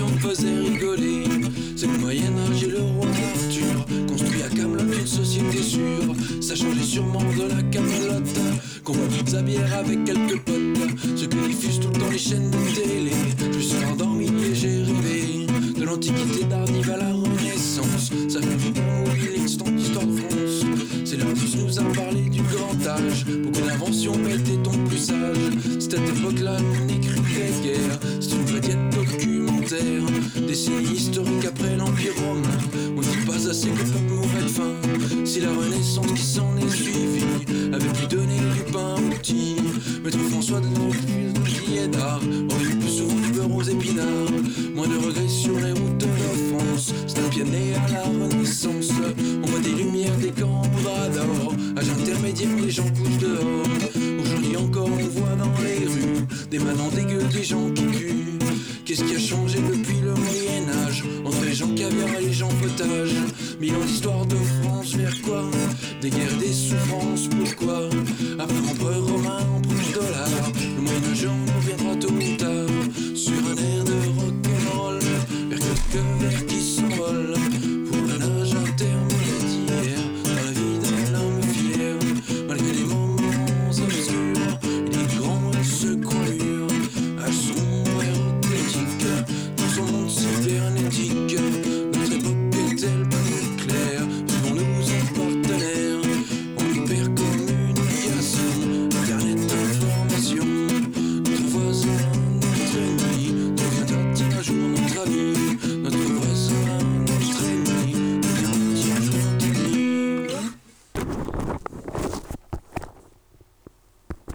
tradition te faisait rigoler. C'est le Moyen-Âge et le roi Arthur construit à Camelot une société sûre. Ça changeait sûrement de la Camelote qu'on boit toute sa bière avec quelques potes. Ceux qui diffusent tout le temps les chaînes de télé. Je me suis endormi et j'ai rêvé de l'Antiquité tardive à la Renaissance. Ça fait du bon oublier l'instant d'histoire de France. C'est l'heure de nous a parlé du grand âge. Beaucoup d'inventions mais t'es plus sage. C'était à cette époque-là on écrivait guerre. C'est une vraie diète documentaire. Décennie historique après l'Empire romain. On dit pas assez que le peuple mourait de faim. Si la Renaissance qui s'en est suivie avait pu donner du pain aux petits, Maître François de Juillet d'art aurait eu plus souvent du beurre aux épinards. Moins de regrets sur les routes de la France. C'est un pied né à la Renaissance. On voit des lumières, des camps d'or. Âge intermédiaire, les gens couchent dehors. Aujourd'hui encore on voit dans les rues des manants dégueux, des gens qui puent. Qu'est-ce qui a changé depuis le Moyen-Âge entre les gens caviar et les gens potage? 1000 ans d'histoire de France, vers quoi? Des guerres, des souffrances, pourquoi? Après empereur romain, empereur dollar, le Moyen-Âge reviendra tôt ou tard sur un air de